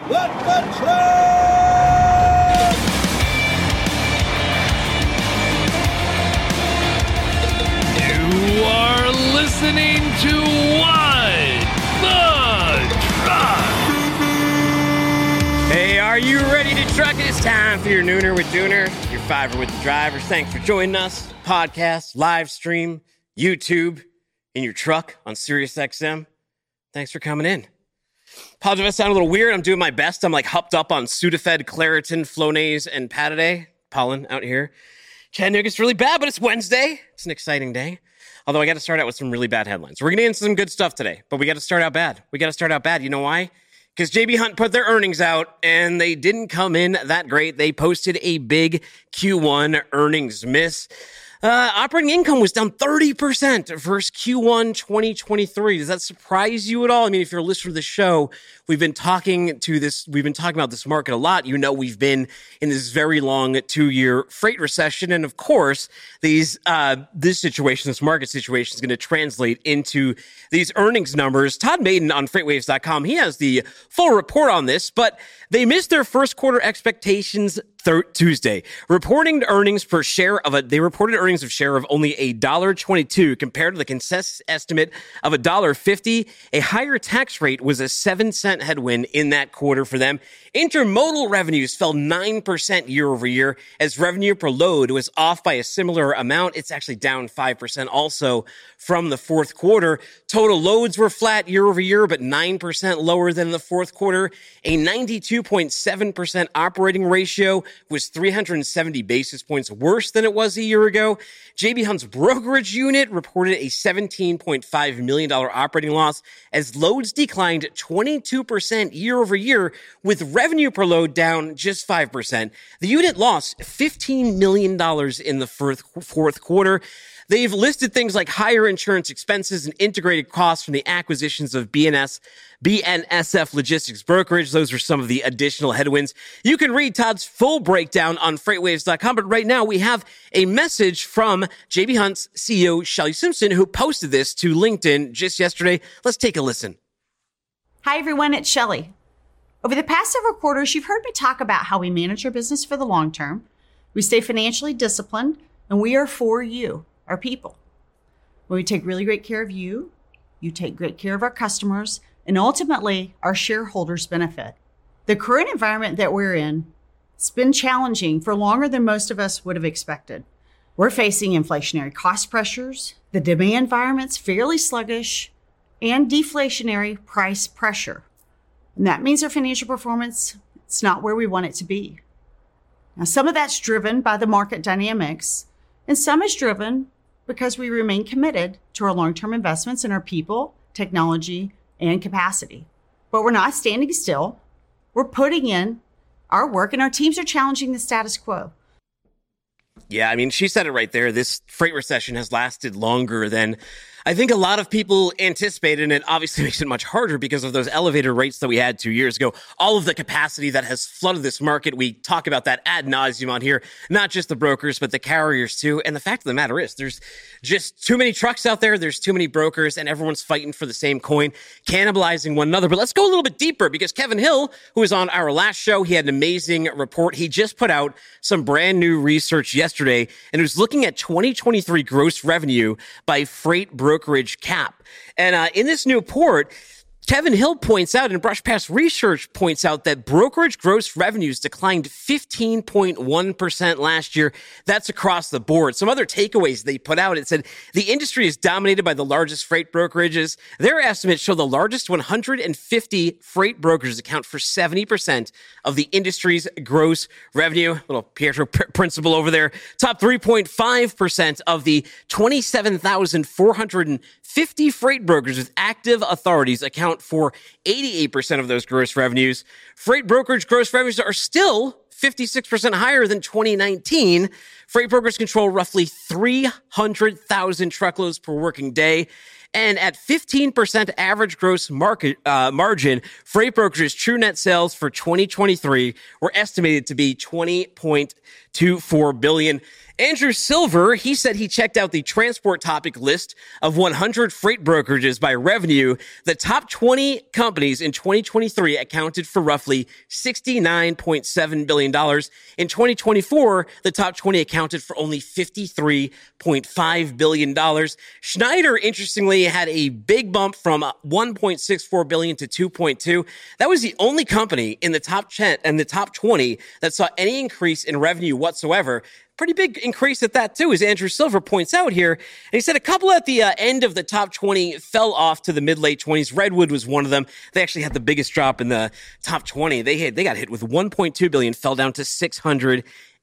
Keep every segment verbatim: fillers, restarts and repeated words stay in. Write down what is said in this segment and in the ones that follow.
Let the truck! You are listening to What the Truck. Hey, are you ready to truck? It's time for your Nooner with Dooner, your Fiver with the Drivers. Thanks for joining us. Podcast, live stream, YouTube, in your truck on SiriusXM. Thanks for coming in. Apologize if I sound a little weird. I'm doing my best. I'm like hopped up on Sudafed, Claritin, Flonase, and Pataday. Pollen out here. Chattanooga's really bad, but it's Wednesday. It's an exciting day. Although I got to start out with some really bad headlines. We're going to get into some good stuff today, but we got to start out bad. We got to start out bad. You know why? Because J B. Hunt put their earnings out, and they didn't come in that great. They posted a big Q one earnings miss. Uh, operating income was down thirty percent versus Q one twenty twenty-three. Does that surprise you at all? I mean, if you're a listener to the show, we've been talking to this, we've been talking about this market a lot. You know, we've been in this very long two-year freight recession. And of course, these, uh, this situation, this market situation is going to translate into these earnings numbers. Todd Maiden on freightwaves dot com, he has the full report on this, but they missed their first quarter expectations thir- Tuesday, reporting earnings per share of a, they reported earnings of share of only one dollar and twenty-two cents compared to the consensus estimate of one dollar and fifty cents. A higher tax rate was a seven cent headwind in that quarter for them. Intermodal revenues fell nine percent year over year as revenue per load was off by a similar amount. It's actually down five percent also from the fourth quarter. Total loads were flat year over year, but nine percent lower than the fourth quarter. A ninety-two point seven percent operating ratio was three hundred seventy basis points worse than it was a year ago. J B. Hunt's brokerage unit reported a seventeen point five million dollars operating loss as loads declined twenty-two percent year over year, with revenue per load down just five percent. The unit lost fifteen million dollars in the fourth quarter. They've listed things like higher insurance expenses and integrated costs from the acquisitions of B N S, B N S F Logistics Brokerage. Those are some of the additional headwinds. You can read Todd's full breakdown on freightwaves dot com, but right now we have a message from J B. Hunt's C E O, Shelley Simpson, who posted this to LinkedIn just yesterday. Let's take a listen. Hi, everyone. It's Shelley. Over the past several quarters, you've heard me talk about how we manage our business for the long term. We stay financially disciplined, and we are for you, our people. When we take really great care of you, you take great care of our customers, and ultimately, our shareholders benefit. The current environment that we're in, it's been challenging for longer than most of us would have expected. We're facing inflationary cost pressures, the demand environment's fairly sluggish, and deflationary price pressure. And that means our financial performance, it's not where we want it to be. Now, some of that's driven by the market dynamics, and some is driven because we remain committed to our long-term investments in our people, technology, and capacity. But we're not standing still. We're putting in our work, and our teams are challenging the status quo. Yeah, I mean, she said it right there. This freight recession has lasted longer than I think a lot of people anticipated, and it obviously makes it much harder because of those elevated rates that we had two years ago. All of the capacity that has flooded this market, we talk about that ad nauseum on here, not just the brokers, but the carriers too. And the fact of the matter is there's just too many trucks out there. There's too many brokers, and everyone's fighting for the same coin, cannibalizing one another. But let's go a little bit deeper because Kevin Hill, who was on our last show, he had an amazing report. He just put out some brand new research yesterday, and it was looking at twenty twenty-three gross revenue by freight brokerage cap. And uh, in this new report, Kevin Hill points out, and Brush Pass Research points out, that brokerage gross revenues declined fifteen point one percent last year. That's across the board. Some other takeaways they put out, it said the industry is dominated by the largest freight brokerages. Their estimates show the largest one hundred fifty freight brokers account for seventy percent of the industry's gross revenue. Little Pietro pr- principle over there. Top three point five percent of the twenty-seven thousand four hundred fifty freight brokers with active authorities account for eighty-eight percent of those gross revenues. Freight brokerage gross revenues are still fifty-six percent higher than twenty nineteen. Freight brokers control roughly three hundred thousand truckloads per working day. And at fifteen percent average gross market uh, margin, freight brokers' true net sales for twenty twenty-three were estimated to be twenty point two four billion dollars. Andrew Silver, he said he checked out the transport topic list of one hundred freight brokerages by revenue. The top twenty companies in twenty twenty-three accounted for roughly sixty-nine point seven billion dollars. In twenty twenty-four, the top twenty accounted for only fifty-three point five billion dollars. Schneider, interestingly, had a big bump from one point six four billion dollars to two point two. That was the only company in the top ten and the top twenty that saw any increase in revenue whatsoever. Pretty big increase at that, too, as Andrew Silver points out here. And he said a couple at the uh, end of the top twenty fell off to the mid-late twenties. Redwood was one of them. They actually had the biggest drop in the top twenty. They had, they got hit with one point two billion dollars, fell down to six hundred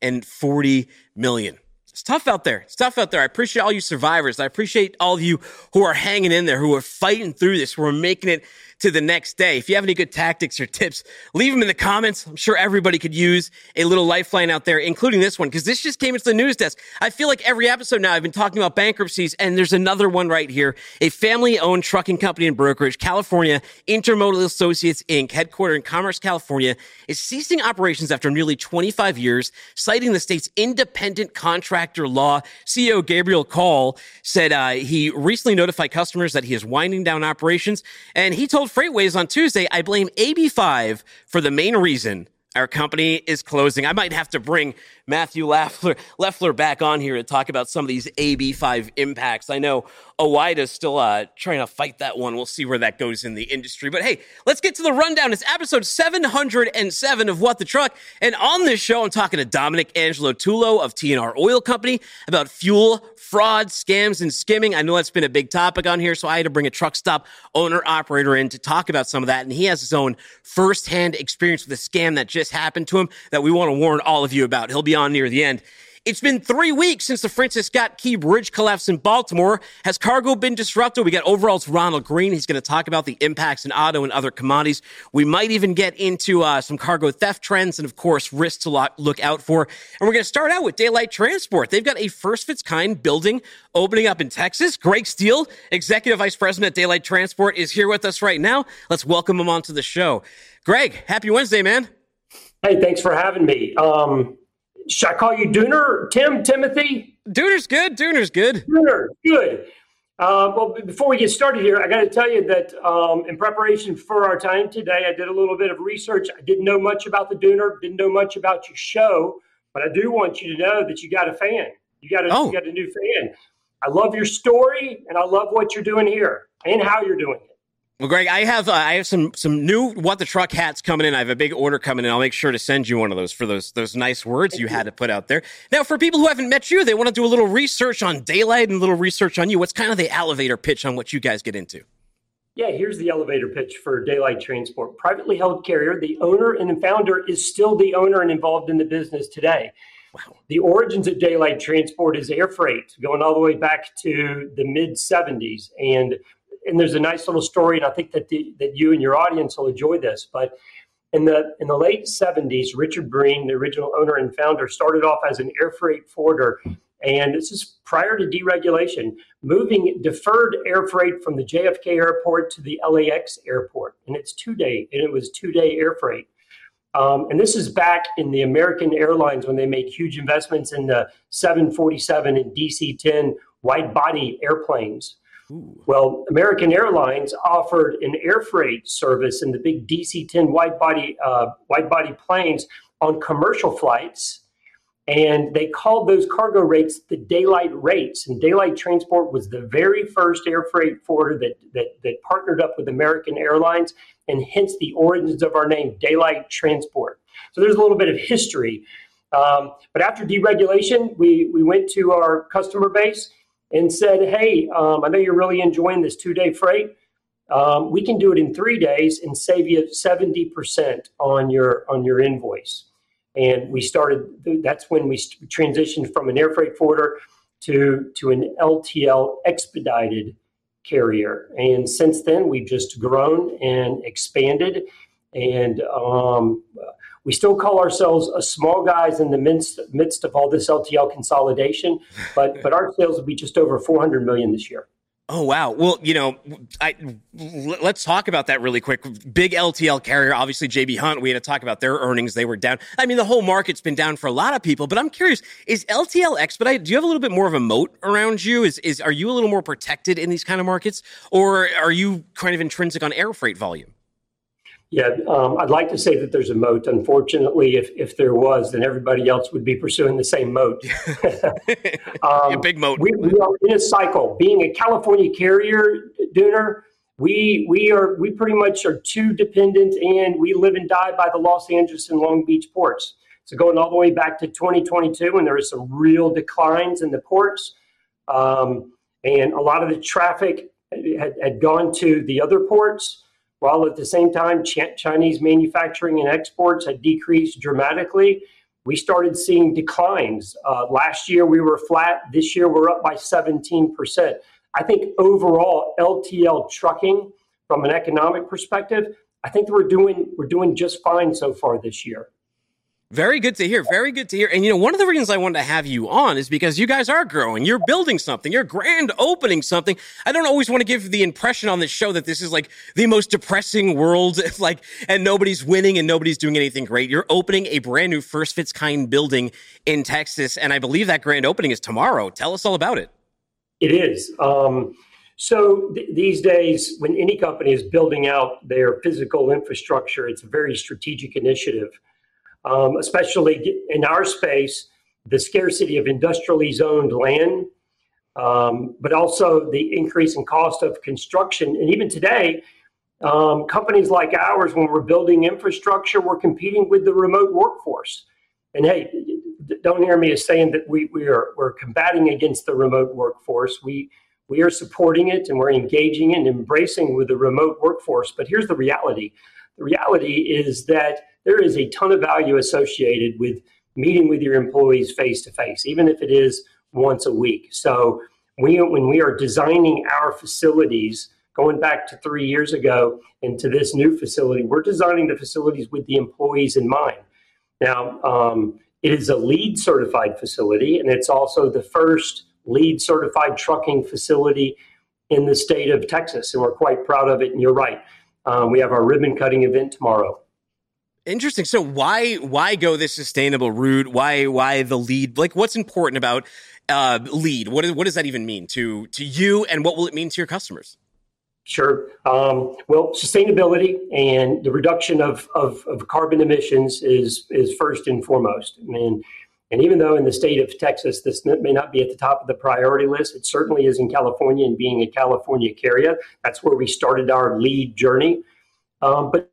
forty million dollars. It's tough out there. It's tough out there. I appreciate all you survivors. I appreciate all of you who are hanging in there, who are fighting through this, who are making it to the next day. If you have any good tactics or tips, leave them in the comments. I'm sure everybody could use a little lifeline out there, including this one, because this just came into the news desk. I feel like every episode now I've been talking about bankruptcies, and there's another one right here. A family-owned trucking company and brokerage, California Intermodal Associates, Incorporated, headquartered in Commerce, California, is ceasing operations after nearly twenty-five years, citing the state's independent contractor law. C E O Gabriel Call said uh, he recently notified customers that he is winding down operations, and he told Freightways on Tuesday, "I blame A B five for the main reason our company is closing." I might have to bring Matthew Leffler, Leffler back on here to talk about some of these A B five impacts. I know Oweida's still uh, trying to fight that one. We'll see where that goes in the industry. But hey, let's get to the rundown. It's episode seven hundred seven of What the Truck. And on this show, I'm talking to Dominic Angelo Tullo of T and R Oil Company about fuel, fraud, scams, and skimming. I know that's been a big topic on here, so I had to bring a truck stop owner-operator in to talk about some of that. And he has his own firsthand experience with a scam that just happened to him that we want to warn all of you about. He'll be on near the end. It's been three weeks since the Francis Scott Key Bridge collapse in Baltimore. Has cargo been disrupted? We got Overall's Ronald Green. He's going to talk about the impacts in auto and other commodities. We might even get into uh, some cargo theft trends and, of course, risks to lo- look out for. And we're going to start out with Daylight Transport. They've got a first-of-its-kind building opening up in Texas. Greg Steele, Executive Vice President at Daylight Transport, is here with us right now. Let's welcome him onto the show. Greg, happy Wednesday, man. Hey, thanks for having me. Um, should I call you Dooner, Tim, Timothy? Dooner's good. Dooner's good. Dooner, good. Uh, well, before we get started here, I got to tell you that um, in preparation for our time today, I did a little bit of research. I didn't know much about the Dooner, didn't know much about your show, but I do want you to know that you got a fan. You got a, oh. you got a new fan. I love your story, and I love what you're doing here and how you're doing it. Well, Greg, I have uh, I have some some new What the Truck hats coming in. I have a big order coming in. I'll make sure to send you one of those for those those nice words you had to put out there. Now, for people who haven't met you, they want to do a little research on Daylight and a little research on you. What's kind of the elevator pitch on what you guys get into? Yeah, here's the elevator pitch for Daylight Transport. Privately held carrier. The owner and the founder is still the owner and involved in the business today. Wow. The origins of Daylight Transport is air freight, going all the way back to the mid seventies. And And there's a nice little story, and I think that the, that you and your audience will enjoy this. But in the in the late seventies, Richard Breen, the original owner and founder, started off as an air freight forwarder, and this is prior to deregulation, moving deferred air freight from the J F K airport to the L A X airport, and it's two day, and it was two day air freight. Um, and this is back in the American Airlines when they made huge investments in the seven forty-seven and D C ten wide body airplanes. Ooh. Well, American Airlines offered an air freight service in the big D C ten wide body uh, wide body planes on commercial flights, and they called those cargo rates the Daylight rates. And Daylight Transport was the very first air freight forwarder that that, that partnered up with American Airlines, and hence the origins of our name, Daylight Transport. So there's a little bit of history. Um, but after deregulation, we we went to our customer base and said, hey, um, I know you're really enjoying this two-day freight. Um, we can do it in three days and save you seventy percent on your on your invoice. And we started, that's when we transitioned from an air freight forwarder to, to an L T L expedited carrier. And since then, we've just grown and expanded. And um, we still call ourselves a small guys in the midst, midst of all this L T L consolidation, but but our sales will be just over four hundred million this year. Oh, wow. Well, you know, I, let's talk about that really quick. Big L T L carrier, obviously J B Hunt, we had to talk about their earnings. They were down. I mean, the whole market's been down for a lot of people, but I'm curious, is L T L Expedite, do you have a little bit more of a moat around you? Is, is, are you a little more protected in these kind of markets, or are you kind of intrinsic on air freight volume? Yeah, um, I'd like to say that there's a moat. Unfortunately, if if there was, then everybody else would be pursuing the same moat. um, a big moat. We, we are in a cycle. Being a California carrier, Dooner, we we are we pretty much are too dependent, and we live and die by the Los Angeles and Long Beach ports. So going all the way back to twenty twenty-two, when there was some real declines in the ports, um, and a lot of the traffic had, had gone to the other ports. While at the same time, Ch- Chinese manufacturing and exports had decreased dramatically, we started seeing declines. Uh, last year, we were flat. This year, we're up by seventeen percent. I think overall, L T L trucking, from an economic perspective, I think we're doing we're doing just fine so far this year. Very good to hear. Very good to hear. And, you know, one of the reasons I wanted to have you on is because you guys are growing. You're building something. You're grand opening something. I don't always want to give the impression on this show that this is like the most depressing world, like, and nobody's winning and nobody's doing anything great. You're opening a brand new first of its kind building in Texas. And I believe that grand opening is tomorrow. Tell us all about it. It is. Um, so th- these days, when any company is building out their physical infrastructure, it's a very strategic initiative. Um, especially in our space, the scarcity of industrially zoned land, um, but also the increase in cost of construction. And even today, um, companies like ours, when we're building infrastructure, we're competing with the remote workforce. And hey, don't hear me as saying that we, we are we're combating against the remote workforce. We we are supporting it, and we're engaging and embracing with the remote workforce. But here's the reality. The reality is that there is a ton of value associated with meeting with your employees face to face, even if it is once a week. So we, when we are designing our facilities, going back to three years ago into this new facility, we're designing the facilities with the employees in mind. Now, um, it is a LEED certified facility, and it's also the first LEED certified trucking facility in the state of Texas, and we're quite proud of it. And you're right. Um, we have our ribbon cutting event tomorrow. Interesting. So why why go this sustainable route? Why why the LEED? Like, what's important about uh, LEED? What what does that even mean to to you, and what will it mean to your customers? Sure. Um, well, sustainability and the reduction of, of, of carbon emissions is is first and foremost. And and even though in the state of Texas this may not be at the top of the priority list, it certainly is in California. And being a California carrier, that's where we started our LEED journey. Um, but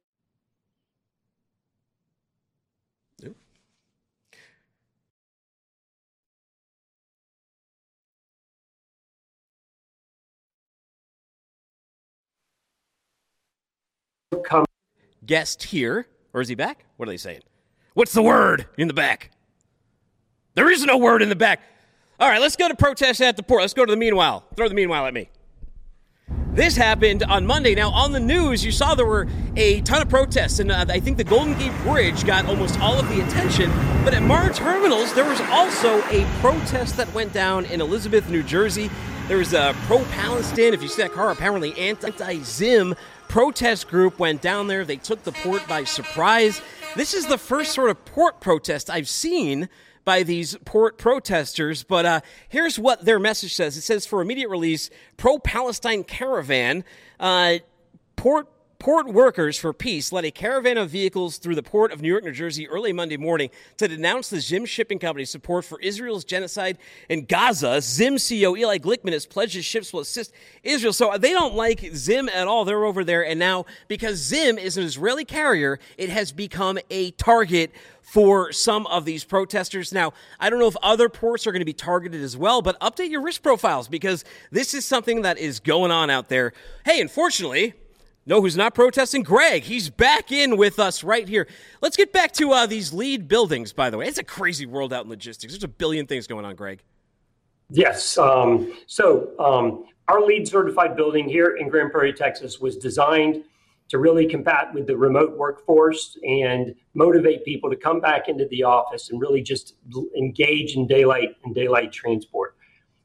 come guest here, or is he back? What are they saying? What's the word in the back? There is no word in the back. All right, let's go to protests at the port. Let's go to the meanwhile. Throw the meanwhile at me. This happened on Monday. Now, on the news, you saw there were a ton of protests, and uh, I think the Golden Gate Bridge got almost all of the attention. But at Mar Terminals, there was also a protest that went down in Elizabeth, New Jersey. There was a pro-Palestine, if you see that car, apparently anti-Zim protest group went down there. They took the port by surprise. This is the first sort of port protest I've seen by these port protesters, but uh, here's what their message says. It says, for immediate release, pro-Palestine caravan, uh, port Port workers for peace led a caravan of vehicles through the port of New York, New Jersey early Monday morning to denounce the Zim Shipping Company's support for Israel's genocide in Gaza. Zim C E O Eli Glickman has pledged his ships will assist Israel. So they don't like Zim at all. They're over there. And now, because Zim is an Israeli carrier, it has become a target for some of these protesters. Now, I don't know if other ports are going to be targeted as well, but update your risk profiles because this is something that is going on out there. Hey, unfortunately, know who's not protesting? Greg. He's back in with us right here. Let's get back to uh, these LEED buildings, by the way. It's a crazy world out in logistics. There's a billion things going on, Greg. Yes. Um, so um, our LEED certified building here in Grand Prairie, Texas was designed to really combat with the remote workforce and motivate people to come back into the office and really just engage in daylight and daylight transport.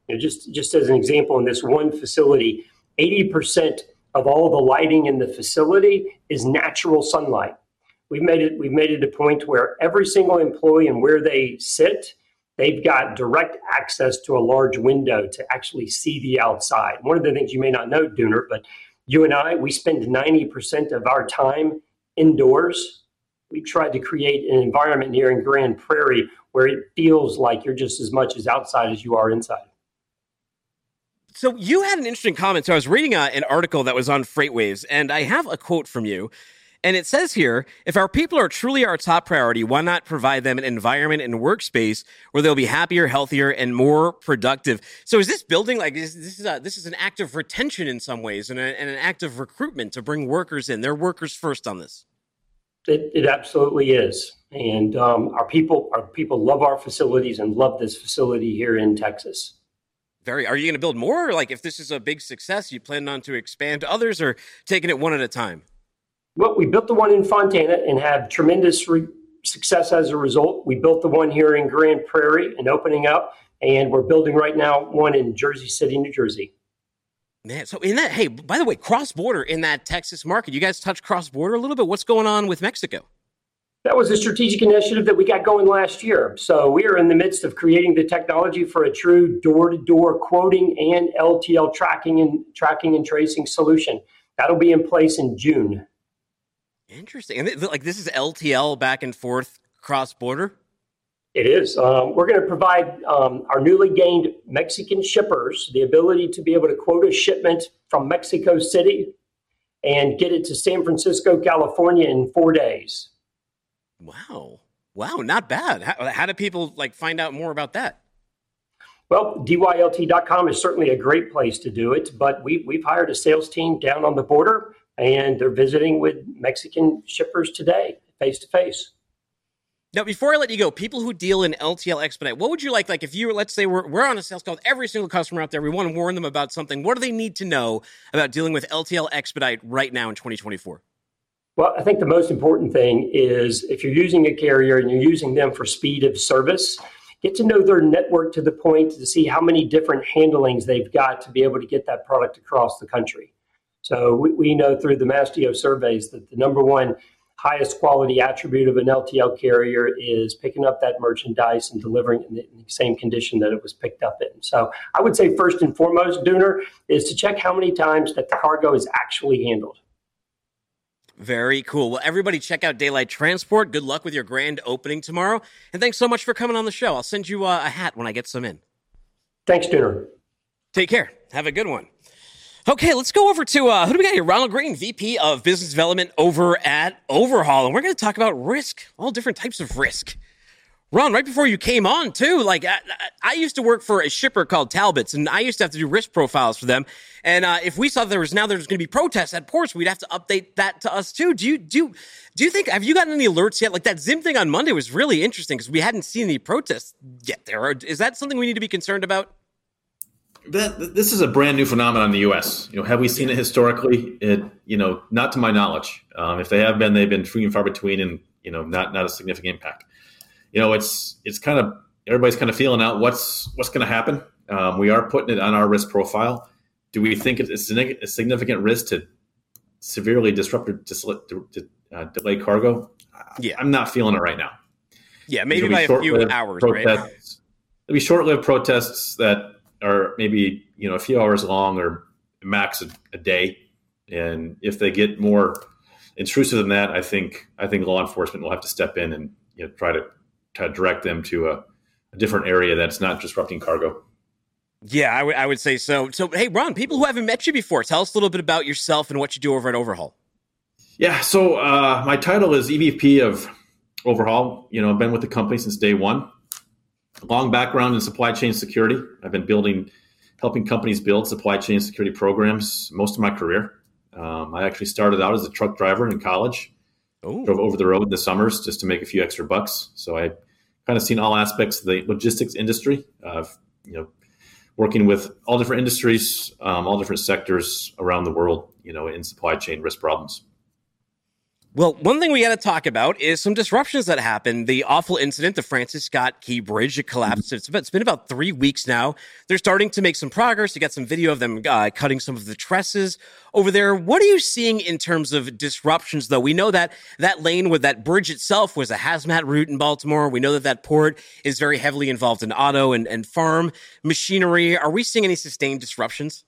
You know, just, just as an example, in this one facility, eighty percent of all the lighting in the facility is natural sunlight. We've made it, we've made it a point where every single employee and where they sit, they've got direct access to a large window to actually see the outside. One of the things you may not know, Dooner, but you and I, we spend ninety percent of our time indoors. We tried to create an environment here in Grand Prairie where it feels like you're just as much as outside as you are inside. So you had an interesting comment. So I was reading uh, an article that was on FreightWaves, and I have a quote from you. And it says here, if our people are truly our top priority, why not provide them an environment and workspace where they'll be happier, healthier, and more productive? So is this building, like, is, this, is a, this is an act of retention in some ways and, a, and an act of recruitment to bring workers in? They're workers first on this. It, it absolutely is. And um, our people, our people love our facilities and love this facility here in Texas. Very. Are you going to build more? Or like, if this is a big success, you plan on to expand to others or taking it one at a time? Well, we built the one in Fontana and had tremendous re- success as a result. We built the one here in Grand Prairie and opening up, and we're building right now one in Jersey City, New Jersey. Man, so in that, hey, by the way, cross-border in that Texas market, you guys touch cross-border a little bit. What's going on with Mexico? That was a strategic initiative that we got going last year. So we are in the midst of creating the technology for a true door-to-door quoting and L T L tracking and tracking and tracing solution. That'll be in place in June. Interesting. And like this is L T L back and forth cross-border? It is. Um, we're going to provide um, our newly gained Mexican shippers the ability to be able to quote a shipment from Mexico City and get it to San Francisco, California in four days. Wow. Wow, not bad. How, how do people like find out more about that? Well, D Y L T dot com is certainly a great place to do it, but we, we've hired a sales team down on the border, and they're visiting with Mexican shippers today, face to face. Now, before I let you go, people who deal in L T L Expedite, what would you like? Like if you were, let's say we're, we're on a sales call with every single customer out there, we want to warn them about something. What do they need to know about dealing with L T L Expedite right now in twenty twenty-four? Well, I think the most important thing is if you're using a carrier and you're using them for speed of service, get to know their network to the point to see how many different handlings they've got to be able to get that product across the country. So we, we know through the Mastio surveys that the number one highest quality attribute of an L T L carrier is picking up that merchandise and delivering it in the same condition that it was picked up in. So I would say first and foremost, Dooner, is to check how many times that the cargo is actually handled. Very cool. Well, everybody check out Daylight Transport. Good luck with your grand opening tomorrow. And thanks so much for coming on the show. I'll send you uh, a hat when I get some in. Thanks, Dooner. Take care. Have a good one. Okay, let's go over to, uh, who do we got here? Ronald Green, V P of Business Development over at Overhaul. And we're going to talk about risk, all different types of risk. Ron, right before you came on, too, like I, I used to work for a shipper called Talbot's, and I used to have to do risk profiles for them. And uh, if we saw there was now there's going to be protests at ports, we'd have to update that to us, too. Do you do do you think, have you gotten any alerts yet? Like that Zim thing on Monday was really interesting because we hadn't seen any protests yet there. Is that something we need to be concerned about? That, this is a brand new phenomenon in the U S. You know, have we seen it historically? It, you know, not to my knowledge. Um, if they have been, they've been few and far between, and you know, not not a significant impact. You know, it's it's kind of everybody's kind of feeling out what's what's going to happen. Um, we are putting it on our risk profile. Do we think it's a significant risk to severely disrupt or dis- to, uh, delay cargo? Yeah, I'm not feeling it right now. Yeah, maybe by a few hours, protests. Right? There'll be short-lived protests that are maybe you know a few hours long or max a, a day. And if they get more intrusive than that, I think I think law enforcement will have to step in and you know try to. to direct them to a, a different area that's not disrupting cargo. Yeah, I, w- I would say so. So, hey, Ron, people who haven't met you before, tell us a little bit about yourself and what you do over at Overhaul. Yeah, so uh, my title is E V P of Overhaul. You know, I've been with the company since day one. Long background in supply chain security. I've been building, helping companies build supply chain security programs most of my career. Um, I actually started out as a truck driver in college. Ooh. Drove over the road in the summers just to make a few extra bucks. So I kind of seen all aspects of the logistics industry, uh, you know, working with all different industries, um, all different sectors around the world, you know, in supply chain risk problems. Well, one thing we got to talk about is some disruptions that happened. The awful incident, the Francis Scott Key Bridge, it collapsed. It's, about, it's been about three weeks now. They're starting to make some progress. You got some video of them uh, cutting some of the trusses over there. What are you seeing in terms of disruptions, though? We know that that lane with that bridge itself was a hazmat route in Baltimore. We know that that port is very heavily involved in auto and, and farm machinery. Are we seeing any sustained disruptions?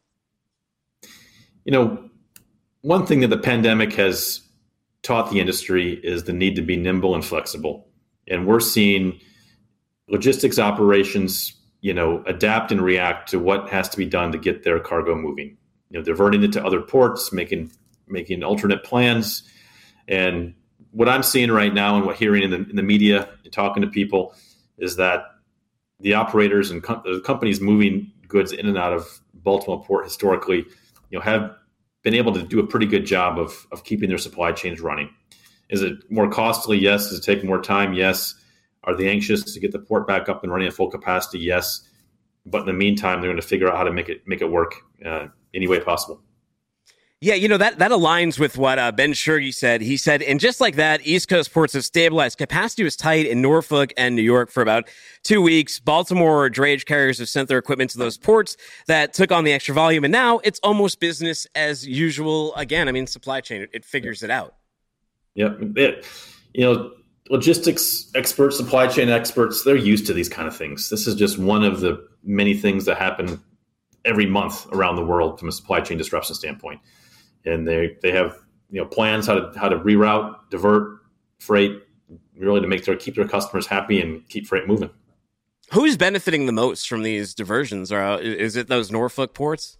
You know, one thing that the pandemic has taught the industry is the need to be nimble and flexible. And we're seeing logistics operations, you know, adapt and react to what has to be done to get their cargo moving. You know, diverting it to other ports, making making alternate plans. And what I'm seeing right now and what hearing in the, in the media and talking to people is that the operators and com- the companies moving goods in and out of Baltimore Port historically, you know, have been able to do a pretty good job of, of keeping their supply chains running. Is it more costly? Yes. Does it take more time? Yes. Are they anxious to get the port back up and running at full capacity? Yes. But in the meantime, they're going to figure out how to make it make it work uh, any way possible. Yeah, you know, that, that aligns with what uh, Ben Shirgy said. He said, and just like that, East Coast ports have stabilized. Capacity was tight in Norfolk and New York for about two weeks. Baltimore drayage carriers have sent their equipment to those ports that took on the extra volume. And now it's almost business as usual again. I mean, supply chain, it, it figures it out. Yeah. It, you know, logistics experts, supply chain experts, they're used to these kind of things. This is just one of the many things that happen every month around the world from a supply chain disruption standpoint. And they, they have, you know, plans how to how to reroute, divert freight, really to make their keep their customers happy and keep freight moving. Who's benefiting the most from these diversions? Or is it those Norfolk ports?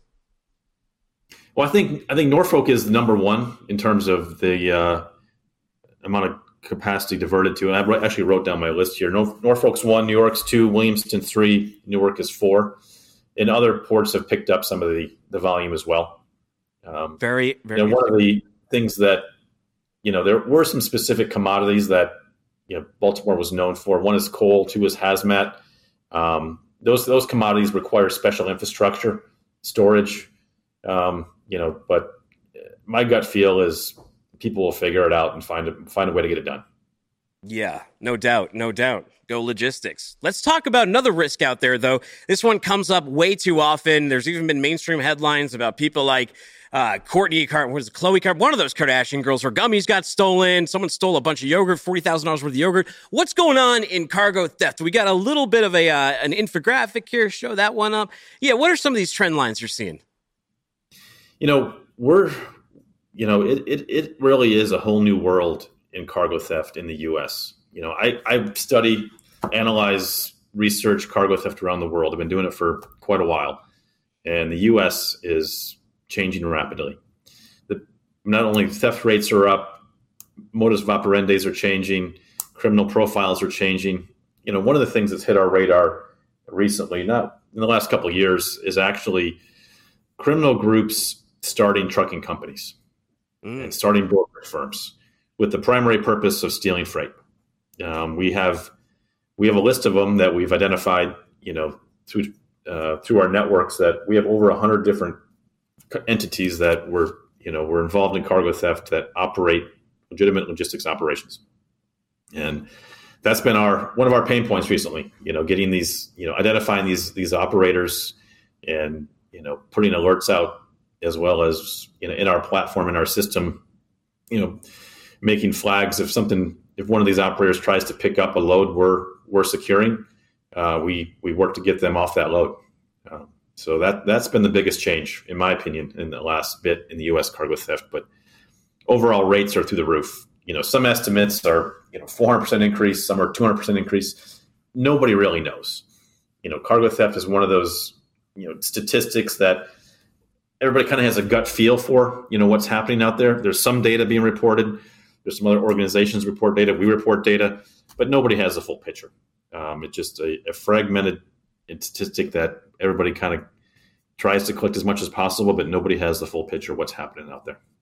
Well, I think I think Norfolk is number one in terms of the uh, amount of capacity diverted to. And I actually wrote down my list here. Norfolk's one, New York's two, Williamston three, Newark is four, and other ports have picked up some of the the volume as well. Um, very, very. You know, one of the things that, you know, there were some specific commodities that, you know, Baltimore was known for. One is coal, two is hazmat. Um, those those commodities require special infrastructure, storage. Um, you know, but my gut feel is people will figure it out and find a, find a way to get it done. Yeah, no doubt, no doubt. Go logistics. Let's talk about another risk out there, though. This one comes up way too often. There's even been mainstream headlines about people like uh, Kourtney Kardashian, what is it, Khloe Kardashian, one of those Kardashian girls. Her gummies got stolen. Someone stole a bunch of yogurt, forty thousand dollars worth of yogurt. What's going on in cargo theft? We got a little bit of a uh, an infographic here. Show that one up. Yeah, what are some of these trend lines you're seeing? You know, we're, you know, it it, it really is a whole new world in cargo theft in the U S. You know, I, I study, analyze, research cargo theft around the world. I've been doing it for quite a while. And the U S is changing rapidly. The, not only theft rates are up, modus operandis are changing, criminal profiles are changing. You know, one of the things that's hit our radar recently, not in the last couple of years, is actually criminal groups starting trucking companies mm. and starting brokerage firms with the primary purpose of stealing freight. Um, we have we have a list of them that we've identified, you know, through uh, through our networks, that we have over a hundred different entities that were, you know, were involved in cargo theft that operate legitimate logistics operations. And that's been our one of our pain points recently, you know, getting these, you know, identifying these these operators and, you know, putting alerts out, as well as, you know, in our platform, in our system, you know, making flags if something, if one of these operators tries to pick up a load we're we're securing, uh, we we work to get them off that load. Uh, so that that's been the biggest change, in my opinion, in the last bit in the U S cargo theft. But overall rates are through the roof. You know, some estimates are, you know, four hundred percent increase, some are two hundred percent increase. Nobody really knows. You know, cargo theft is one of those, you know, statistics that everybody kind of has a gut feel for, you know, what's happening out there. There's some data being reported. There's some other organizations report data. We report data, but nobody has the full picture. Um, it's just a, a fragmented statistic that everybody kind of tries to collect as much as possible, but nobody has the full picture of what's happening out there.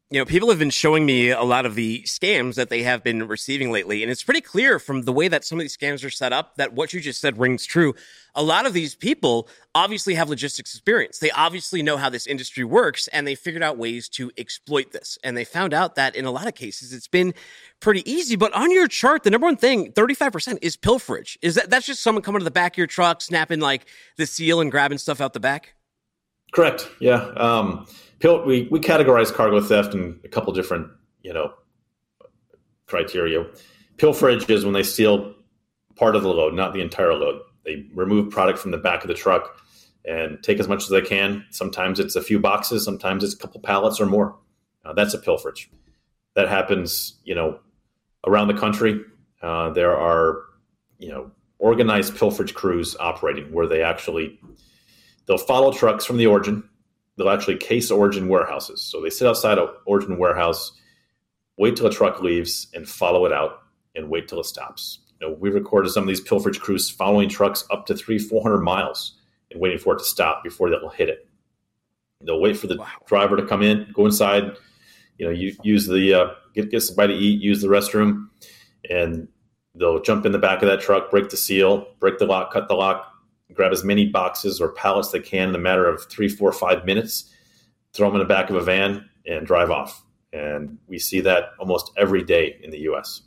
You know, people have been showing me a lot of the scams that they have been receiving lately, and it's pretty clear from the way that some of these scams are set up that what you just said rings true. A lot of these people obviously have logistics experience. They obviously know how this industry works, and they figured out ways to exploit this. And they found out that in a lot of cases, it's been pretty easy. But on your chart, the number one thing, thirty-five percent, is pilferage. Is that that's just someone coming to the back of your truck, snapping like the seal and grabbing stuff out the back? Correct. Yeah. Um, Pil- we, we categorize cargo theft in a couple different, you know, criteria. Pilferage is when they steal part of the load, not the entire load. They remove product from the back of the truck and take as much as they can. Sometimes it's a few boxes. Sometimes it's a couple pallets or more. Uh, that's a pilferage. That happens, you know, around the country. Uh, there are, you know, organized pilferage crews operating where they actually, they'll follow trucks from the origin. They'll actually case origin warehouses. So they sit outside an origin warehouse, wait till a truck leaves, and follow it out, and wait till it stops. You know, we recorded some of these pilferage crews following trucks up to three, four hundred miles and waiting for it to stop before they'll hit it. They'll wait for the wow. driver to come in, go inside, you know, you, use the uh, get get somebody to eat, use the restroom, and they'll jump in the back of that truck, break the seal, break the lock, cut the lock, grab as many boxes or pallets they can in a matter of three, four, five minutes, throw them in the back of a van, and drive off. And we see that almost every day in the U S.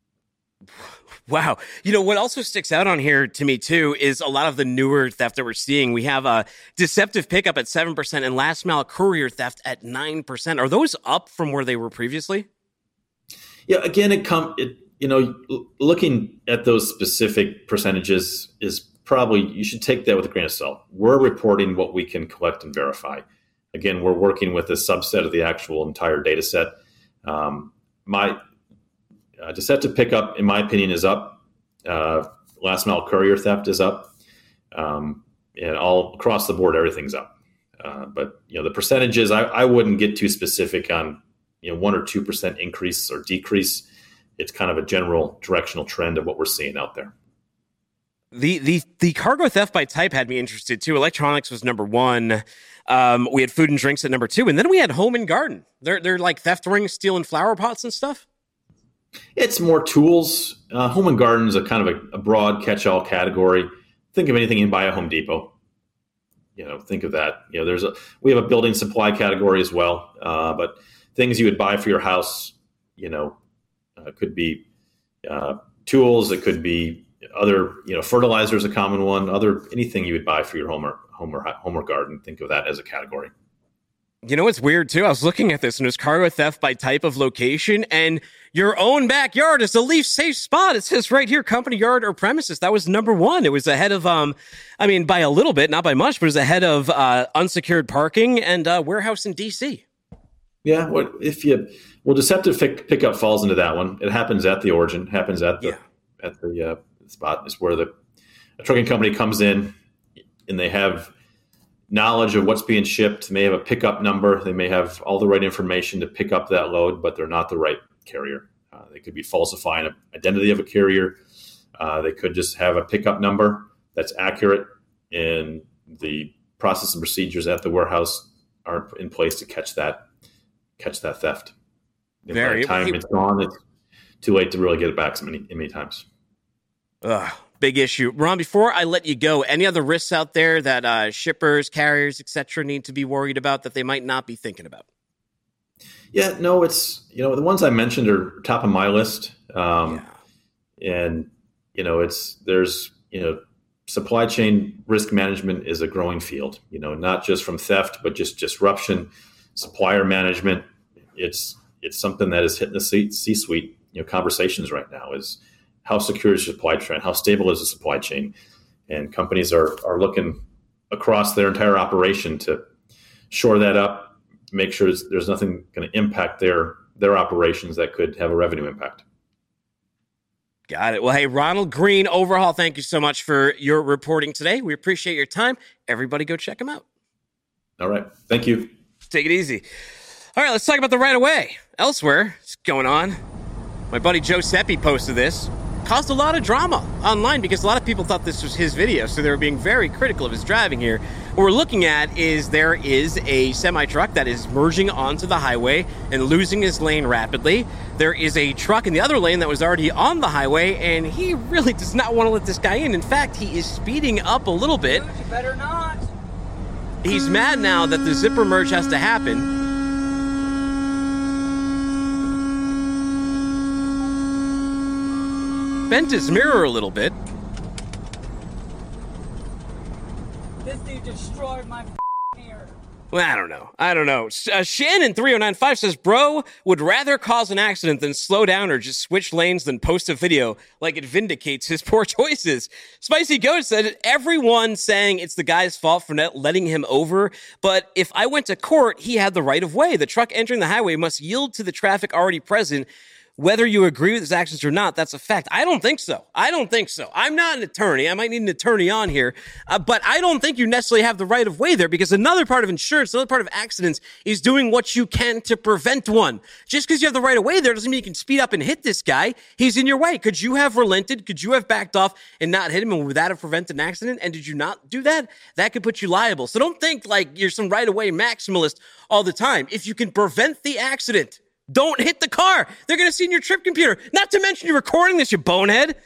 Wow. You know, what also sticks out on here to me, too, is a lot of the newer theft that we're seeing. We have a deceptive pickup at seven percent and last mile courier theft at nine percent. Are those up from where they were previously? Yeah, again, it come it you know, looking at those specific percentages is probably, you should take that with a grain of salt. We're reporting what we can collect and verify. Again, we're working with a subset of the actual entire data set. Um, my uh, deceptive pickup, in my opinion, is up. Uh, last mile courier theft is up. Um, and all across the board, everything's up. Uh, but, you know, the percentages, I, I wouldn't get too specific on, you know, one or two percent increase or decrease. It's kind of a general directional trend of what we're seeing out there. The the the cargo theft by type had me interested too. Electronics was number one. Um, we had food and drinks at number two, and then we had home and garden. They're they're like theft rings, stealing flower pots and stuff. It's more tools. Uh, home and garden is a kind of a, a broad catch-all category. Think of anything you can buy at Home Depot. You know, think of that. You know, there's a we have a building supply category as well, uh, but things you would buy for your house, you know, uh, could be uh, tools. It could be other, you know, fertilizer is a common one. Other anything you would buy for your home or home or home or garden. Think of that as a category. You know what's weird too? I was looking at this, and there's cargo theft by type of location, and your own backyard is the least safe spot. It says right here, company yard or premises. That was number one. It was ahead of, um, I mean, by a little bit, not by much, but it was ahead of uh, unsecured parking and uh, warehouse in D C. Yeah, what if you? Well, deceptive pick, pickup falls into that one. It happens at the origin. Happens at the yeah. at the uh, spot. Is where the a trucking company comes in, and they have knowledge of what's being shipped. They may have a pickup number. They may have all the right information to pick up that load, but they're not the right carrier. Uh, they could be falsifying an identity of a carrier. Uh, they could just have a pickup number that's accurate, and the process and procedures at the warehouse aren't in place to catch that catch that theft. And Very, by the time hey, it's gone, it's too late to really get it back so many, many times. Ugh, big issue. Ron, before I let you go, any other risks out there that uh, shippers, carriers, et cetera need to be worried about that they might not be thinking about? Yeah, no, it's, you know, the ones I mentioned are top of my list. Um, yeah. And, you know, it's, there's, you know, supply chain risk management is a growing field, you know, not just from theft, but just disruption, supplier management. It's, it's something that is hitting the C- C-suite, you know, conversations right now is how secure is your supply chain? How stable is the supply chain? And companies are, are looking across their entire operation to shore that up, make sure there's nothing going to impact their their operations that could have a revenue impact. Got it. Well, hey, Ronald Green, Overhaul, thank you so much for your reporting today. We appreciate your time. Everybody go check him out. All right. Thank you. Take it easy. All right, let's talk about the right of way. Elsewhere, what's going on? My buddy Joe Seppi posted this. caused a lot of drama online because a lot of people thought this was his video, so they were being very critical of his driving here. What we're looking at is there is a semi-truck that is merging onto the highway and losing his lane rapidly. There is a truck in the other lane that was already on the highway, and he really does not want to let this guy in. In fact, he is speeding up a little bit. Dude, you better not. He's mad now that the zipper merge has to happen. Bent his mirror a little bit. This dude destroyed my mirror. Well, I don't know. I don't know. Uh, Shannon three oh nine five says, bro would rather cause an accident than slow down or just switch lanes than post a video like it vindicates his poor choices. Spicy Ghost said, everyone saying it's the guy's fault for not letting him over, but if I went to court, he had the right of way. The truck entering the highway must yield to the traffic already present. Whether you agree with his actions or not, that's a fact. I don't think so. I don't think so. I'm not an attorney. I might need an attorney on here, uh, but I don't think you necessarily have the right of way there, because another part of insurance, another part of accidents is doing what you can to prevent one. Just because you have the right of way there doesn't mean you can speed up and hit this guy. He's in your way. Could you have relented? Could you have backed off and not hit him, and would that have prevented an accident? And did you not do that? That could put you liable. So don't think like you're some right of way maximalist all the time. If you can prevent the accident, don't hit the car. They're going to see in your trip computer. Not to mention you're recording this, you bonehead.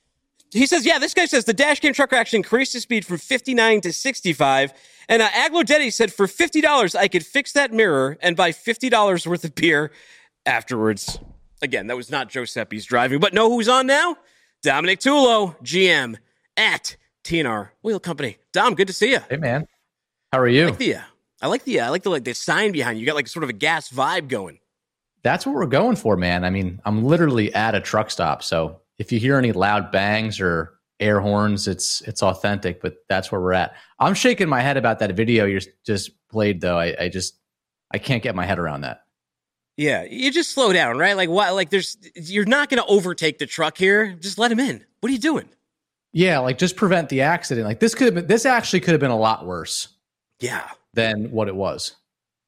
He says, yeah, this guy says the dash cam trucker actually increased his speed from fifty-nine to sixty-five. And uh, Aglodetti said for fifty dollars, I could fix that mirror and buy fifty dollars worth of beer afterwards. Again, that was not Giuseppe's driving. But know who's on now? Dominic Tullo, G M at T N R Wheel Company. Dom, good to see you. Hey, man. How are you? I like the, uh, I like the, uh, I like the, like the sign behind you. You got like sort of a gas vibe going. That's what we're going for, man. I mean, I'm literally at a truck stop. So if you hear any loud bangs or air horns, it's it's authentic, but that's where we're at. I'm shaking my head about that video you just played, though. I, I just, I can't get my head around that. Yeah, you just slow down, right? Like, what? Like, there's, you're not going to overtake the truck here. Just let him in. What are you doing? Yeah, like just prevent the accident. Like this could have been, this actually could have been a lot worse. Yeah. Than what it was.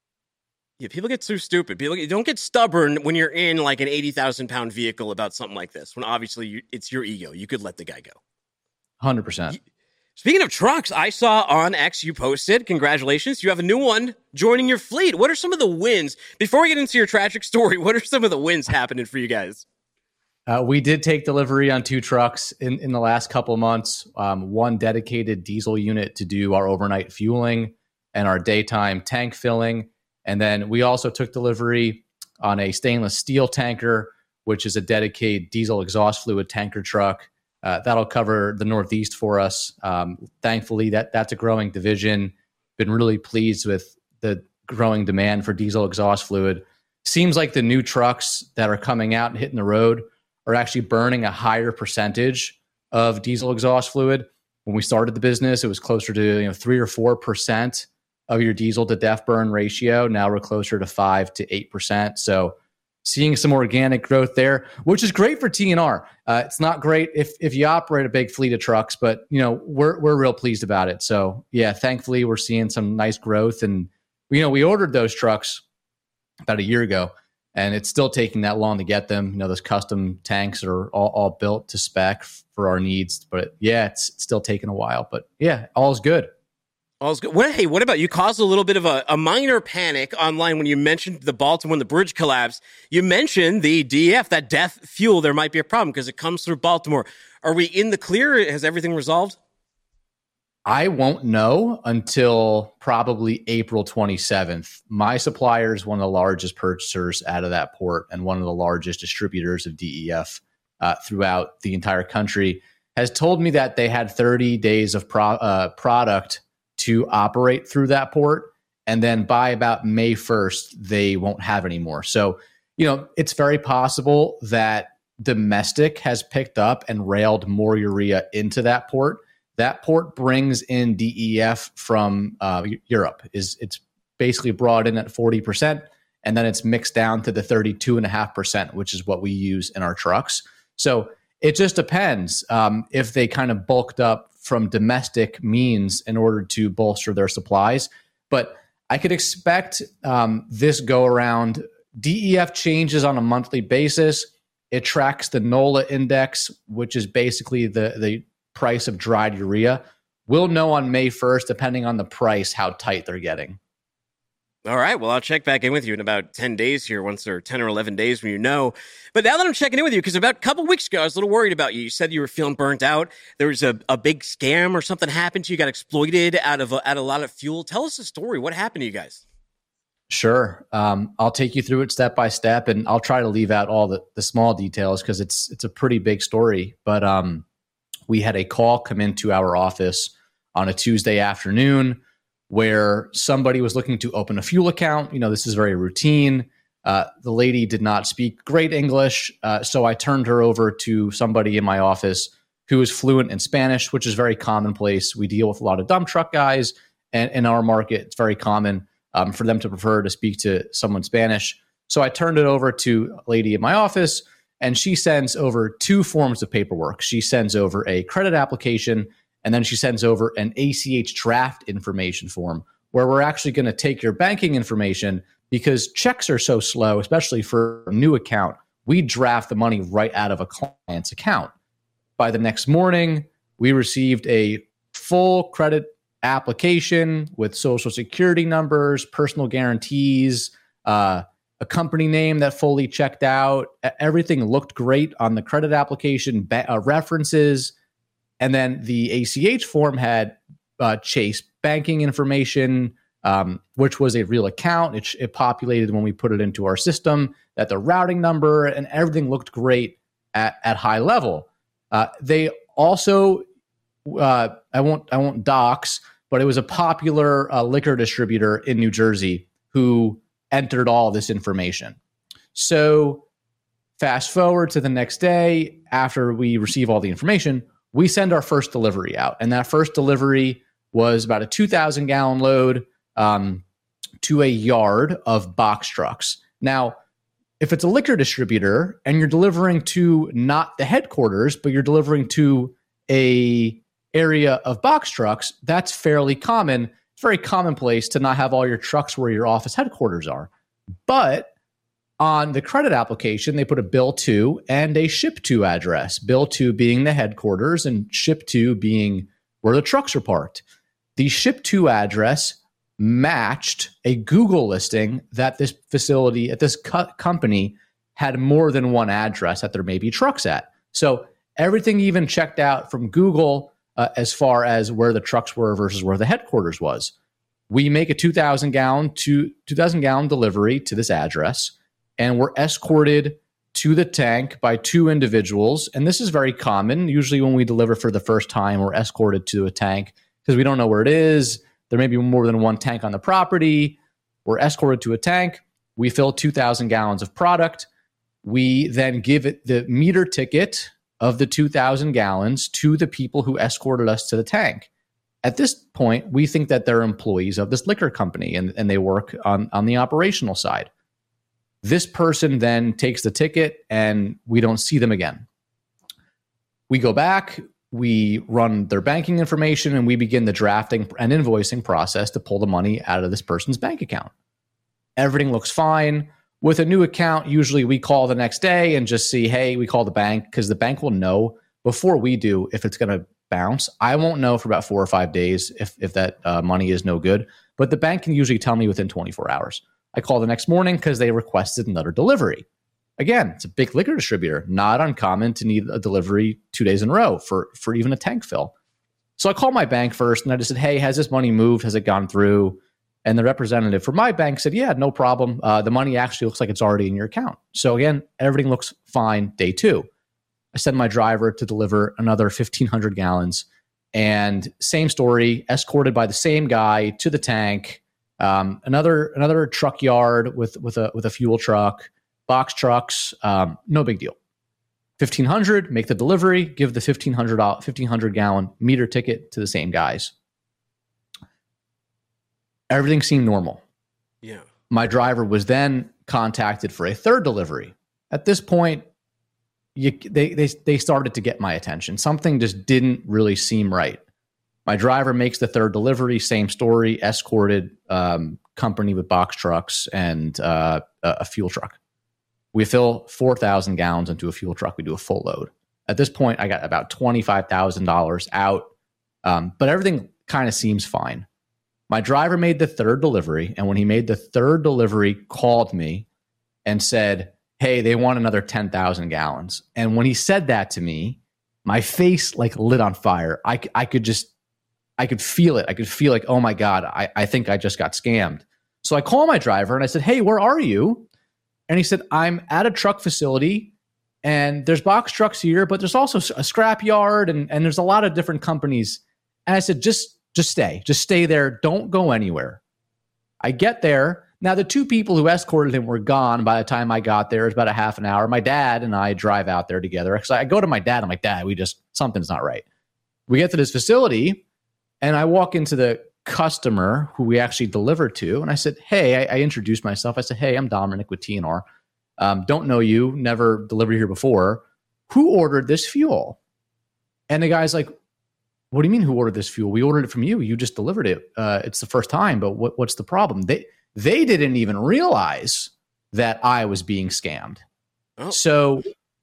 Yeah, people get so stupid. People get, don't get stubborn when you're in like an eighty thousand pound vehicle about something like this, when obviously you, it's your ego. You could let the guy go. one hundred percent. Speaking of trucks, I saw on X you posted, congratulations, you have a new one joining your fleet. What are some of the wins? Before we get into your tragic story, what are some of the wins happening for you guys? Uh, we did take delivery on two trucks in, in the last couple of months. Um, one dedicated diesel unit to do our overnight fueling and our daytime tank filling. And then we also took delivery on a stainless steel tanker, which is a dedicated diesel exhaust fluid tanker truck. Uh, that'll cover the Northeast for us. Um, thankfully, that that's a growing division. Been really pleased with the growing demand for diesel exhaust fluid. Seems like the new trucks that are coming out and hitting the road are actually burning a higher percentage of diesel exhaust fluid. When we started the business, it was closer to you know three or four percent of your diesel to def burn ratio. Now we're closer to five to eight percent. So seeing some organic growth there, which is great for T N R. Uh, it's not great if if you operate a big fleet of trucks, but you know we're we're real pleased about it. So yeah, thankfully we're seeing some nice growth, and you know we ordered those trucks about a year ago, and it's still taking that long to get them. You know those custom tanks are all, all built to spec for our needs, but yeah, it's, it's still taking a while. But yeah, all's good. All's good. What, hey, what about you? Caused a little bit of a, a minor panic online when you mentioned the Baltimore when the bridge collapsed. You mentioned the D E F, that death fuel. There might be a problem because it comes through Baltimore. Are we in the clear? Has everything resolved? I won't know until probably April twenty-seventh. My supplier is one of the largest purchasers out of that port and one of the largest distributors of D E F uh, throughout the entire country. Has told me that they had thirty days of pro- uh, product to operate through that port. And then by about May first, they won't have any more. So, you know, it's very possible that domestic has picked up and railed more urea into that port. That port brings in D E F from uh, Europe. Is It's basically brought in at forty percent, and then it's mixed down to the thirty-two point five percent, which is what we use in our trucks. So it just depends um, if they kind of bulked up from domestic means in order to bolster their supplies. But I could expect um, this go around. D E F changes on a monthly basis. It tracks the NOLA index, which is basically the, the price of dried urea. We'll know on May first, depending on the price, how tight they're getting. All right. Well, I'll check back in with you in about ten days here, once or ten or eleven days when you know. But now that I'm checking in with you, because about a couple weeks ago, I was a little worried about you. You said you were feeling burnt out. There was a, a big scam or something happened to you. You got exploited out of, a, out of a lot of fuel. Tell us the story. What happened to you guys? Sure. Um, I'll take you through it step by step, and I'll try to leave out all the, the small details because it's it's a pretty big story. But um, we had a call come into our office on a Tuesday afternoon where somebody was looking to open a fuel account. You know, this is very routine. Uh, the lady did not speak great English, uh, so I turned her over to somebody in my office who is fluent in Spanish, which is very commonplace. We deal with a lot of dump truck guys, and in our market, it's very common um, for them to prefer to speak to someone Spanish. So I turned it over to a lady in my office, and she sends over two forms of paperwork. She sends over a credit application, and then she sends over an A C H draft information form where we're actually going to take your banking information because checks are so slow, especially for a new account. We draft the money right out of a client's account. By the next morning, we received a full credit application with social security numbers, personal guarantees, uh, a company name that fully checked out. Everything looked great on the credit application, ba- uh, references. And then the A C H form had uh, Chase banking information, um, which was a real account. It, it populated when we put it into our system, that the routing number, and everything looked great at, at high level. Uh, they also, uh, I won't, I won't dox, but it was a popular uh, liquor distributor in New Jersey who entered all this information. So fast forward to the next day, after we receive all the information, we send our first delivery out. And that first delivery was about a two thousand gallon load um, to a yard of box trucks. Now, if it's a liquor distributor and you're delivering to not the headquarters, but you're delivering to a area of box trucks, that's fairly common. It's very commonplace to not have all your trucks where your office headquarters are. But on the credit application, they put a bill to and a ship to address, bill to being the headquarters and ship to being where the trucks are parked. The ship to address matched a Google listing that this facility at this co- company had more than one address that there may be trucks at. So everything even checked out from Google uh, as far as where the trucks were versus where the headquarters was. We make a two thousand gallon to two thousand gallon delivery to this address, and we're escorted to the tank by two individuals. And this is very common. Usually when we deliver for the first time, we're escorted to a tank because we don't know where it is. There may be more than one tank on the property. We're escorted to a tank. We fill two thousand gallons of product. We then give it the meter ticket of the two thousand gallons to the people who escorted us to the tank. At this point, we think that they're employees of this liquor company and, and they work on, on the operational side. This person then takes the ticket and we don't see them again. We go back, we run their banking information, and we begin the drafting and invoicing process to pull the money out of this person's bank account. Everything looks fine. With a new account, usually we call the next day and just see, hey, we call the bank because the bank will know before we do if it's going to bounce. I won't know for about four or five days if, if that uh, money is no good, but the bank can usually tell me within twenty-four hours. I call the next morning because they requested another delivery. Again, it's a big liquor distributor, not uncommon to need a delivery two days in a row for, for even a tank fill. So I called my bank first and I just said, hey, has this money moved? Has it gone through? And the representative from my bank said, yeah, no problem. Uh, the money actually looks like it's already in your account. So again, everything looks fine day two. I send my driver to deliver another fifteen hundred gallons. And same story, escorted by the same guy to the tank. Um, another another truck yard with with a with a fuel truck, box trucks, um, no big deal. fifteen hundred, make the delivery, give the fifteen hundred fifteen hundred gallon meter ticket to the same guys. Everything seemed normal. Yeah. My driver was then contacted for a third delivery. At this point, you, they they they started to get my attention. Something just didn't really seem right. My driver makes the third delivery, same story, escorted, um, company with box trucks and uh, a fuel truck. We fill four thousand gallons into a fuel truck. We do a full load. At this point, I got about twenty-five thousand dollars out, um, but everything kind of seems fine. My driver made the third delivery, and when he made the third delivery, called me and said, hey, they want another ten thousand gallons. And when he said that to me, my face like lit on fire. I, I could just, I could feel it. I could feel like, oh my God, I, I think I just got scammed. So I call my driver and I said, hey, where are you? And he said, I'm at a truck facility and there's box trucks here, but there's also a scrap yard and, and there's a lot of different companies. And I said, just, just stay, just stay there. Don't go anywhere. I get there. Now, the two people who escorted him were gone by the time I got there. It was about a half an hour. My dad and I drive out there together. Because I go to my dad. I'm like, Dad, we just, something's not right. We get to this facility and I walk into the customer who we actually delivered to. And I said, hey, I, I introduced myself. I said, hey, I'm Dominic with T N R. Um, don't know you, never delivered here before. Who ordered this fuel? And the guy's like, what do you mean who ordered this fuel? We ordered it from you. You just delivered it. Uh, it's the first time, but what, what's the problem? They they didn't even realize that I was being scammed. Oh. So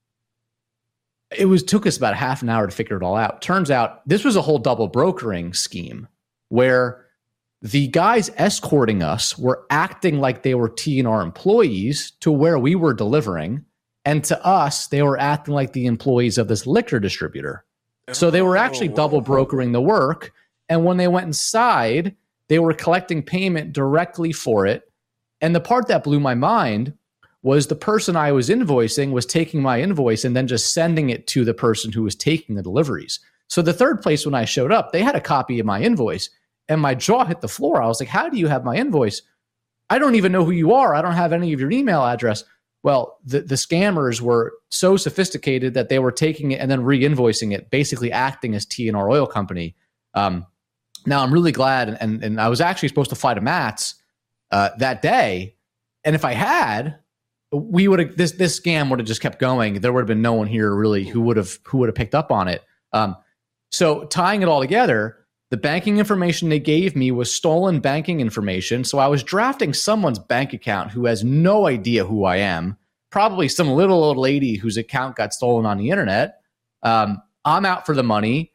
it was took us about half an hour to figure it all out. Turns out this was a whole double brokering scheme where the guys escorting us were acting like they were T N R employees to where we were delivering. And to us, they were acting like the employees of this liquor distributor. So they were actually double brokering the work. And when they went inside, they were collecting payment directly for it. And the part that blew my mind was the person I was invoicing was taking my invoice and then just sending it to the person who was taking the deliveries. So the third place when I showed up, they had a copy of my invoice and my jaw hit the floor. I was like, how do you have my invoice? I don't even know who you are. I don't have any of your email address. Well, the, the scammers were so sophisticated that they were taking it and then re-invoicing it, basically acting as T N R Oil Company. Um, now, I'm really glad, and, and, and I was actually supposed to fly to Matt's uh, that day. And if I had, we would have this this scam would have just kept going. There would have been no one here really who would have who would have picked up on it. Um, so tying it all together, the banking information they gave me was stolen banking information. So I was drafting someone's bank account who has no idea who I am, probably some little old lady whose account got stolen on the internet. Um, I'm out for the money.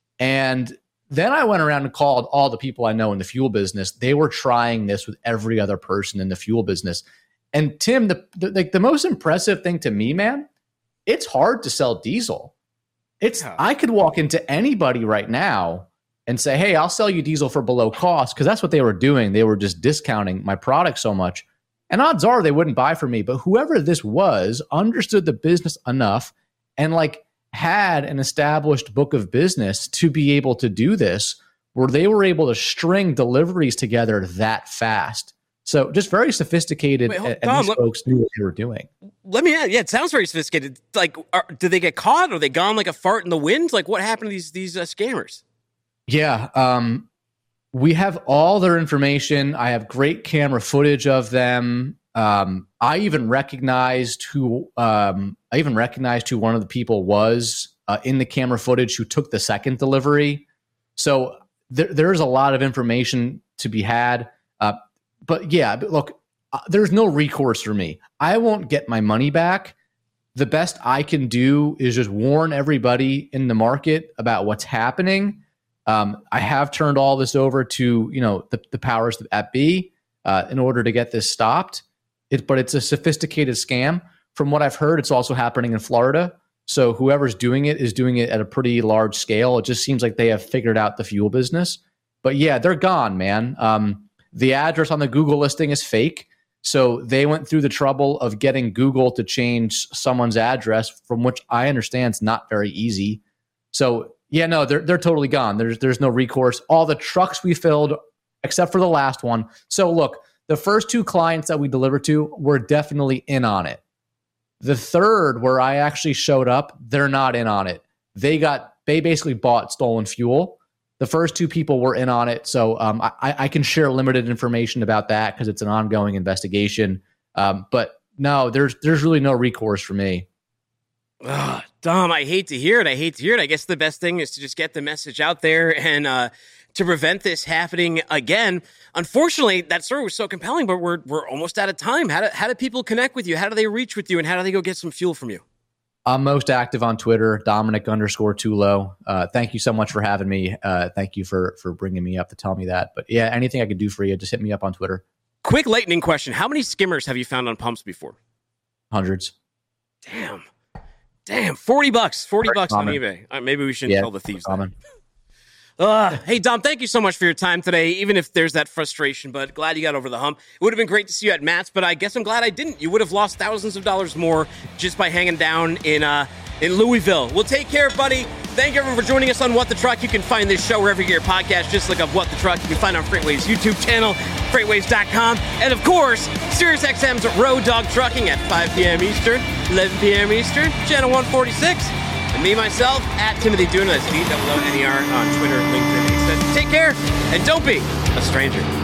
And then I went around and called all the people I know in the fuel business. They were trying this with every other person in the fuel business. And Tim, the, the like the most impressive thing to me, man, it's hard to sell diesel. It's yeah. I could walk into anybody right now and say, hey, I'll sell you diesel for below cost, because that's what they were doing. They were just discounting my product so much. And odds are they wouldn't buy from me. But whoever this was understood the business enough and like had an established book of business to be able to do this, where they were able to string deliveries together that fast. So just very sophisticated, Wait, and Dom, these let, folks knew what they were doing. Let me add, yeah, it sounds very sophisticated. Like, are, did they get caught? Are they gone like a fart in the wind? Like, what happened to these these uh, scammers? Yeah, um, we have all their information. I have great camera footage of them. Um, I even recognized who um, I even recognized who one of the people was uh, in the camera footage who took the second delivery. So there, there's a lot of information to be had. Uh, but yeah, but look, uh, there's no recourse for me. I won't get my money back. The best I can do is just warn everybody in the market about what's happening. Um, I have turned all this over to, you know, the, the powers that be uh, in order to get this stopped. It, but it's a sophisticated scam. From what I've heard, it's also happening in Florida. So whoever's doing it is doing it at a pretty large scale. It just seems like they have figured out the fuel business. But yeah, they're gone, man. Um, the address on the Google listing is fake. So they went through the trouble of getting Google to change someone's address, from which I understand is not very easy. So yeah, no, they're they're totally gone. There's there's no recourse. All the trucks we filled, except for the last one. So look, the first two clients that we delivered to were definitely in on it. The third, where I actually showed up, they're not in on it. They got they basically bought stolen fuel. The first two people were in on it. So um, I, I can share limited information about that because it's an ongoing investigation. Um, but no, there's there's really no recourse for me. Ugh, Dom, I hate to hear it. I hate to hear it. I guess the best thing is to just get the message out there and uh, to prevent this happening again. Unfortunately, that story was so compelling, but we're we're almost out of time. How do, how do people connect with you? How do they reach with you? And how do they go get some fuel from you? I'm most active on Twitter, Dominic underscore Tulo. Uh, thank you so much for having me. Uh, thank you for for bringing me up to tell me that. But yeah, anything I can do for you, just hit me up on Twitter. Quick lightning question. How many skimmers have you found on pumps before? Hundreds. Damn. Damn. forty bucks. forty Very bucks common. on eBay. Uh, maybe we shouldn't Yeah, tell the thieves that. common. Uh, hey, Dom, thank you so much for your time today, even if there's that frustration, but glad you got over the hump. It would have been great to see you at Matt's, but I guess I'm glad I didn't. You would have lost thousands of dollars more just by hanging down in uh, in Louisville. Well, take care, buddy. Thank you, everyone, for joining us on What the Truck. You can find this show wherever you get your podcast. Just look up What the Truck. You can find it on Freightways YouTube channel, freightways dot com. And, of course, SiriusXM's Road Dog Trucking at five p.m. Eastern, eleven p.m. Eastern, channel one forty-six. And me, myself, at Timothy Duna, that's D W O N E R on Twitter, LinkedIn, et cetera. Take care, and don't be a stranger.